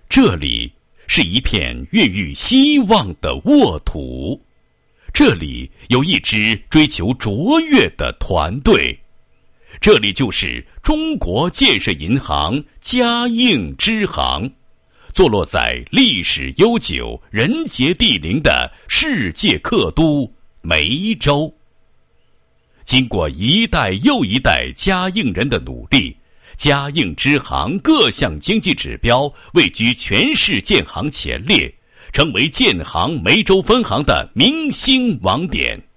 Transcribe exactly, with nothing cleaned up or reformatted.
这里是一片孕育希望的沃土，这里有一支追求卓越的团队，这里就是中国建设银行嘉应支行，坐落在历史悠久、人杰地灵的世界客都梅州。经过一代又一代嘉应人的努力，嘉应支行各项经济指标位居全市建行前列，成为建行梅州分行的明星网点。